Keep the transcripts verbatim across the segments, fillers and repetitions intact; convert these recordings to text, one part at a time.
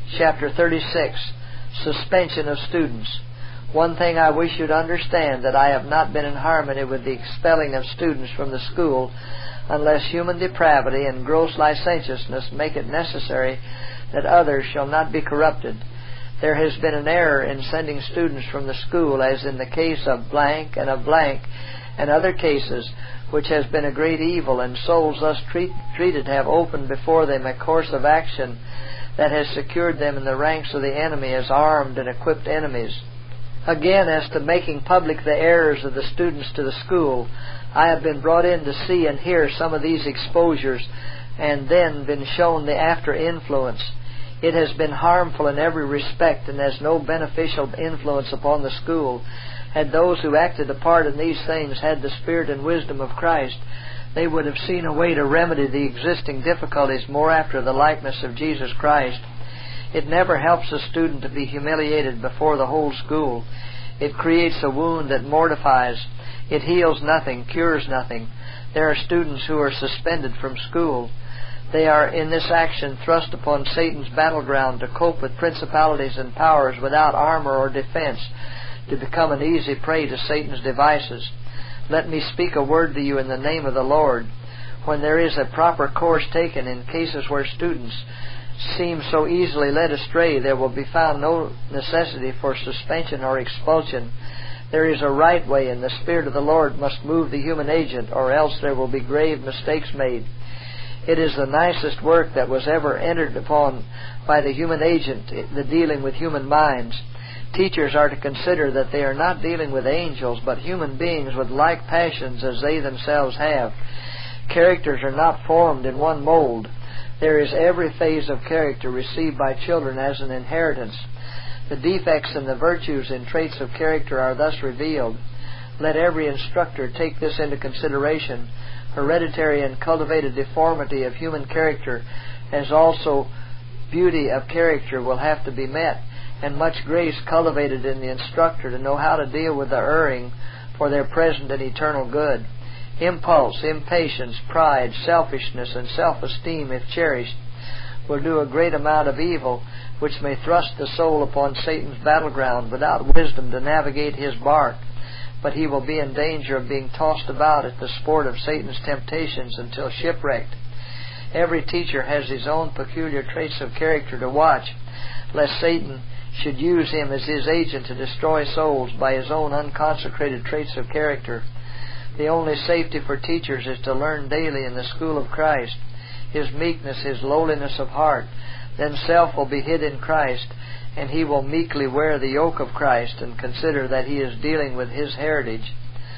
Chapter thirty-six, Suspension of Students. One thing I wish you to understand, that I have not been in harmony with the expelling of students from the school unless human depravity and gross licentiousness make it necessary that others shall not be corrupted. There has been an error in sending students from the school, as in the case of blank and of blank and other cases, which has been a great evil, and souls thus treat, treated have opened before them a course of action that has secured them in the ranks of the enemy as armed and equipped enemies. Again, as to making public the errors of the students to the school, I have been brought in to see and hear some of these exposures, and then been shown the after influence. It has been harmful in every respect, and has no beneficial influence upon the school. Had those who acted a part in these things had the spirit and wisdom of Christ, they would have seen a way to remedy the existing difficulties more after the likeness of Jesus Christ. It never helps a student to be humiliated before the whole school. It creates a wound that mortifies. It heals nothing, cures nothing. There are students who are suspended from school. They are in this action thrust upon Satan's battleground to cope with principalities and powers without armor or defense, to become an easy prey to Satan's devices. Let me speak a word to you in the name of the Lord. When there is a proper course taken in cases where students seem so easily led astray, there will be found no necessity for suspension or expulsion. There is a right way, and the Spirit of the Lord must move the human agent, or else there will be grave mistakes made. It is the nicest work that was ever entered upon by the human agent, the dealing with human minds. Teachers are to consider that they are not dealing with angels, but human beings with like passions as they themselves have. Characters are not formed in one mold. There is every phase of character received by children as an inheritance. The defects and the virtues and traits of character are thus revealed. Let every instructor take this into consideration. Hereditary and cultivated deformity of human character, as also beauty of character, will have to be met, and much grace cultivated in the instructor to know how to deal with the erring for their present and eternal good. Impulse, impatience, pride, selfishness, and self-esteem, if cherished, will do a great amount of evil, which may thrust the soul upon Satan's battleground without wisdom to navigate his bark. But he will be in danger of being tossed about at the sport of Satan's temptations until shipwrecked. Every teacher has his own peculiar traits of character to watch, lest Satan should use him as his agent to destroy souls by his own unconsecrated traits of character. The only safety for teachers is to learn daily in the school of Christ His meekness, His lowliness of heart. Then self will be hid in Christ, and he will meekly wear the yoke of Christ and consider that he is dealing with His heritage.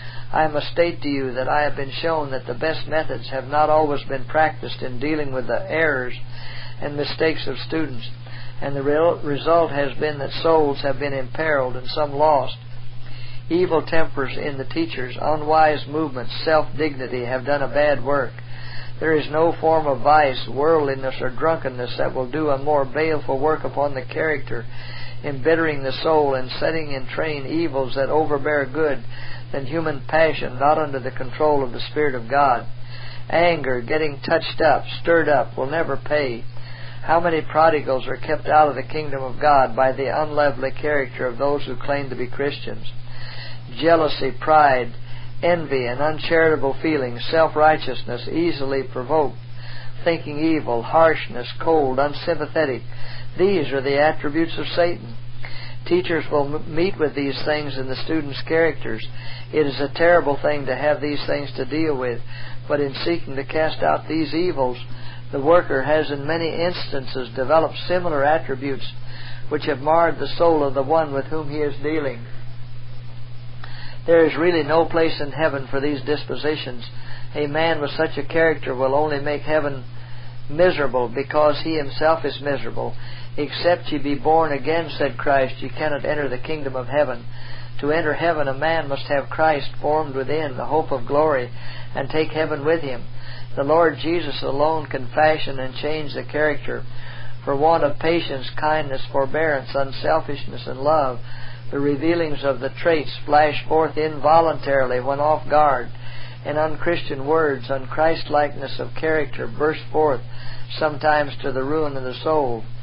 I must state to you that I have been shown that the best methods have not always been practiced in dealing with the errors and mistakes of students, and the real result has been that souls have been imperiled and some lost. Evil tempers in the teachers, unwise movements, self-dignity have done a bad work. There is no form of vice, worldliness, or drunkenness that will do a more baleful work upon the character, embittering the soul and setting in train evils that overbear good, than human passion not under the control of the Spirit of God. Anger, getting touched up, stirred up, will never pay. How many prodigals are kept out of the kingdom of God by the unlovely character of those who claim to be Christians? Jealousy, pride, envy, and uncharitable feelings, self-righteousness, easily provoked, thinking evil, harshness, cold, unsympathetic, these are the attributes of Satan. Teachers will m- meet with these things in the students' characters. It is a terrible thing to have these things to deal with, but in seeking to cast out these evils, the worker has in many instances developed similar attributes which have marred the soul of the one with whom he is dealing. There is really no place in heaven for these dispositions. A man with such a character will only make heaven miserable, because he himself is miserable. Except ye be born again, said Christ, ye cannot enter the kingdom of heaven. To enter heaven, a man must have Christ formed within, the hope of glory, and take heaven with him. The Lord Jesus alone can fashion and change the character. For want of patience, kindness, forbearance, unselfishness, and love, the revealings of the traits flash forth involuntarily when off guard, and unchristian words, unChristlikeness of character burst forth, sometimes to the ruin of the soul.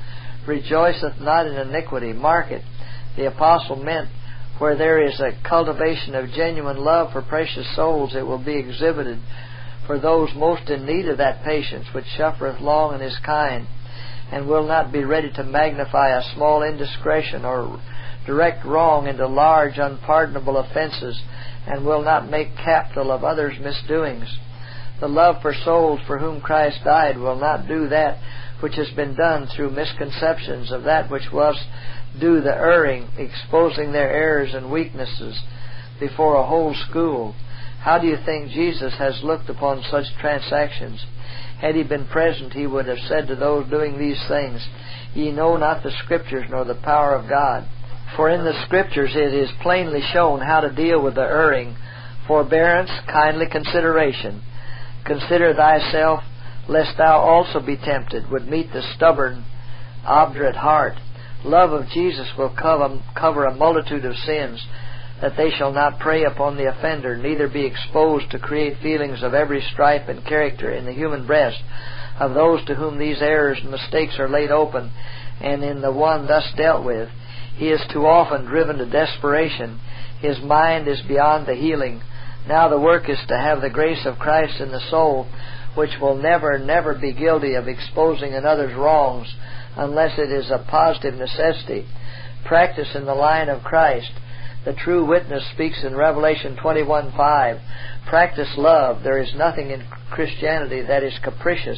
rejoiceth not in iniquity. Mark it. The apostle meant where there is a cultivation of genuine love for precious souls, it will be exhibited for those most in need of that patience, which suffereth long and is kind, and will not be ready to magnify a small indiscretion or direct wrong into large unpardonable offenses, and will not make capital of others' misdoings. The love for souls for whom Christ died will not do that which has been done through misconceptions of that which was due the erring, exposing their errors and weaknesses before a whole school. How do you think Jesus has looked upon such transactions? Had he been present, he would have said to those doing these things, Ye know not the Scriptures nor the power of God. For in the Scriptures it is plainly shown how to deal with the erring. Forbearance, kindly consideration. Consider thyself, lest thou also be tempted, would meet the stubborn, obdurate heart. Love of Jesus will cover, cover a multitude of sins, that they shall not prey upon the offender, neither be exposed to create feelings of every stripe and character in the human breast of those to whom these errors and mistakes are laid open, and in the one thus dealt with. He is too often driven to desperation. His mind is beyond the healing. Now the work is to have the grace of Christ in the soul, which will never, never be guilty of exposing another's wrongs, unless it is a positive necessity. Practice in the line of Christ. The true witness speaks in Revelation twenty-one five. Practice love. There is nothing in Christianity that is capricious.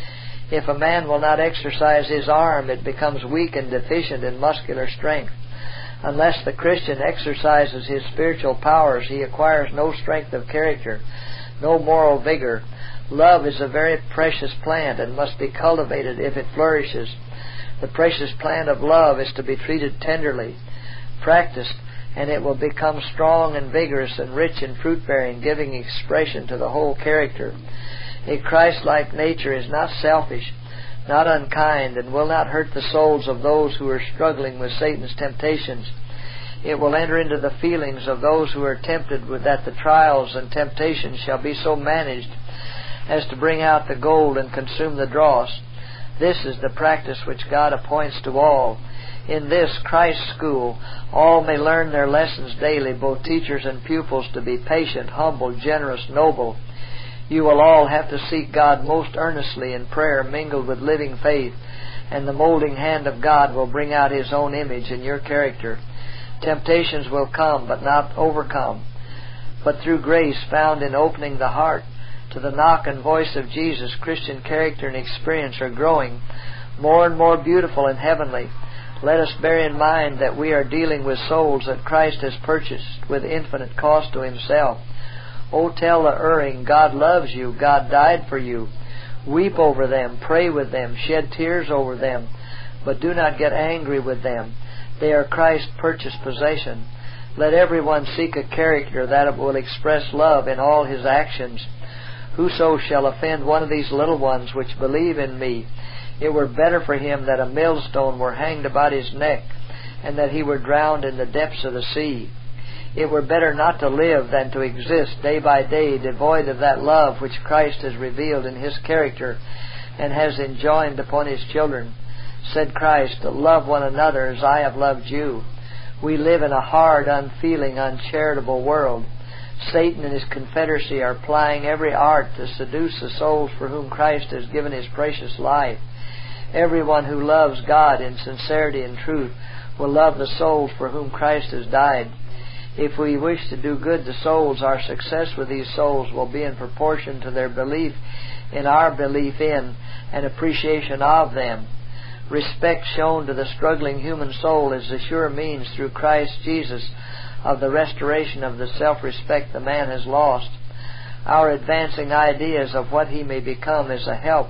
If a man will not exercise his arm, it becomes weak and deficient in muscular strength. Unless the Christian exercises his spiritual powers, he acquires no strength of character, no moral vigor. Love is a very precious plant and must be cultivated if it flourishes. The precious plant of love is to be treated tenderly, practiced, and it will become strong and vigorous and rich in fruit-bearing, giving expression to the whole character. A Christ-like nature is not selfish, not unkind, and will not hurt the souls of those who are struggling with Satan's temptations. It will enter into the feelings of those who are tempted with that the trials and temptations shall be so managed as to bring out the gold and consume the dross. This is the practice which God appoints to all. In this Christ school, all may learn their lessons daily, both teachers and pupils, to be patient, humble, generous, noble. You will all have to seek God most earnestly in prayer mingled with living faith, and the molding hand of God will bring out His own image in your character. Temptations will come, but not overcome. But through grace found in opening the heart to the knock and voice of Jesus, Christian character and experience are growing more and more beautiful and heavenly. Let us bear in mind that we are dealing with souls that Christ has purchased with infinite cost to Himself. Oh, tell the erring, God loves you, God died for you. Weep over them, pray with them, shed tears over them, but do not get angry with them. They are Christ's purchased possession. Let everyone seek a character that will express love in all his actions. Whoso shall offend one of these little ones which believe in me, it were better for him that a millstone were hanged about his neck, and that he were drowned in the depths of the sea. It were better not to live than to exist day by day devoid of that love which Christ has revealed in His character and has enjoined upon His children. Said Christ, love one another as I have loved you. We live in a hard, unfeeling, uncharitable world. Satan and his confederacy are plying every art to seduce the souls for whom Christ has given His precious life. Everyone who loves God in sincerity and truth will love the souls for whom Christ has died. If we wish to do good to souls, our success with these souls will be in proportion to their belief in our belief in and appreciation of them. Respect shown to the struggling human soul is the sure means through Christ Jesus of the restoration of the self-respect the man has lost. Our advancing ideas of what he may become is a help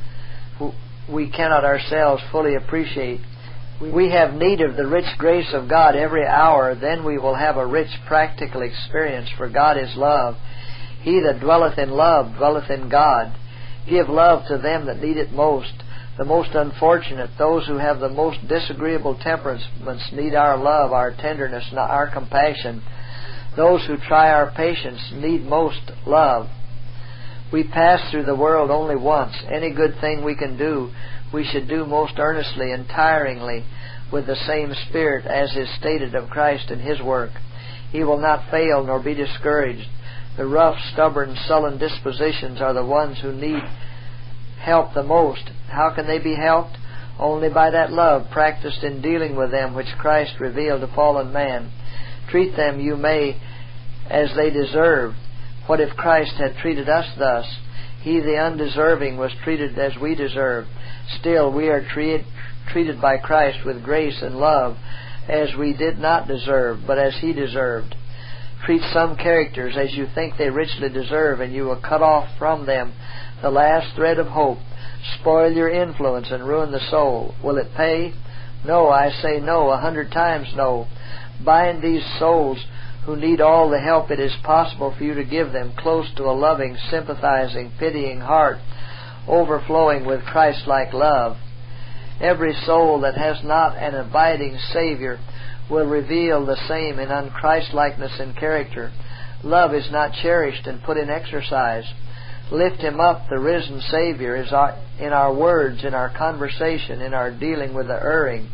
we cannot ourselves fully appreciate. We have need of the rich grace of God every hour, then we will have a rich practical experience, for God is love. He that dwelleth in love dwelleth in God. Give love to them that need it most. The most unfortunate, those who have the most disagreeable temperaments, need our love, our tenderness, our compassion. Those who try our patience need most love. We pass through the world only once. Any good thing we can do, we should do most earnestly and tiringly, with the same spirit as is stated of Christ in His work. He will not fail nor be discouraged. The rough, stubborn, sullen dispositions are the ones who need help the most. How can they be helped? Only by that love practiced in dealing with them which Christ revealed to fallen man. Treat them, you may, as they deserve. What if Christ had treated us thus? He, the undeserving, was treated as we deserve. Still, we are treated treated by Christ with grace and love, as we did not deserve, but as He deserved. Treat some characters as you think they richly deserve, and you will cut off from them the last thread of hope, spoil your influence, and ruin the soul. Will it pay? No, I say no, a hundred times no. Bind these souls who need all the help it is possible for you to give them close to a loving, sympathizing, pitying heart, overflowing with Christ-like love. Every soul that has not an abiding Savior will reveal the same in unChristlikeness in character. Love is not cherished and put in exercise. Lift Him up, the risen Savior, is our, in our words, in our conversation, in our dealing with the erring.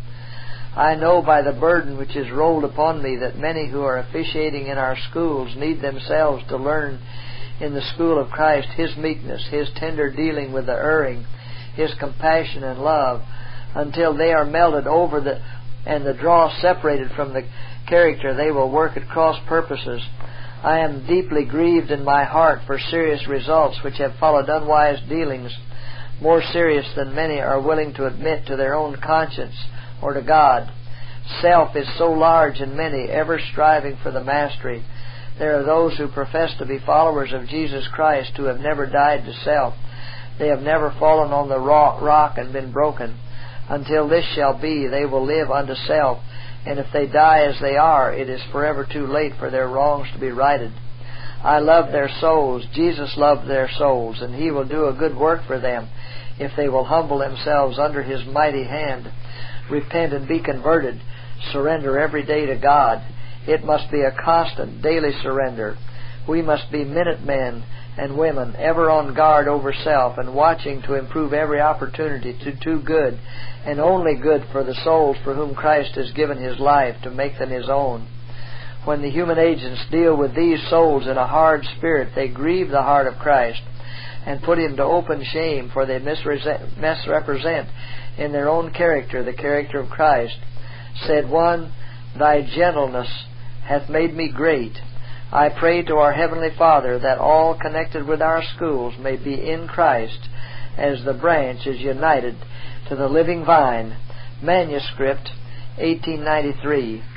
I know by the burden which is rolled upon me that many who are officiating in our schools need themselves to learn in the school of Christ His meekness, His tender dealing with the erring, His compassion and love, until they are melted over the and the draw separated from the character. They will work at cross purposes. I am deeply grieved in my heart for serious results which have followed unwise dealings, more serious than many are willing to admit to their own conscience or to God. Self is so large in many, ever striving for the mastery. There are those who profess to be followers of Jesus Christ who have never died to self. They have never fallen on the rock and been broken. Until this shall be, they will live unto self, and if they die as they are, it is forever too late for their wrongs to be righted. I love their souls. Jesus loved their souls, and He will do a good work for them if they will humble themselves under His mighty hand, repent and be converted, surrender every day to God. It must be a constant, daily surrender. We must be minute men and women, ever on guard over self and watching to improve every opportunity to do good, and only good for the souls for whom Christ has given His life to make them His own. When the human agents deal with these souls in a hard spirit, they grieve the heart of Christ and put Him to open shame, for they misrepresent in their own character the character of Christ. Said one, Thy gentleness hath made me great. I pray to our Heavenly Father that all connected with our schools may be in Christ, as the branch is united to the living vine. Manuscript, eighteen ninety-three.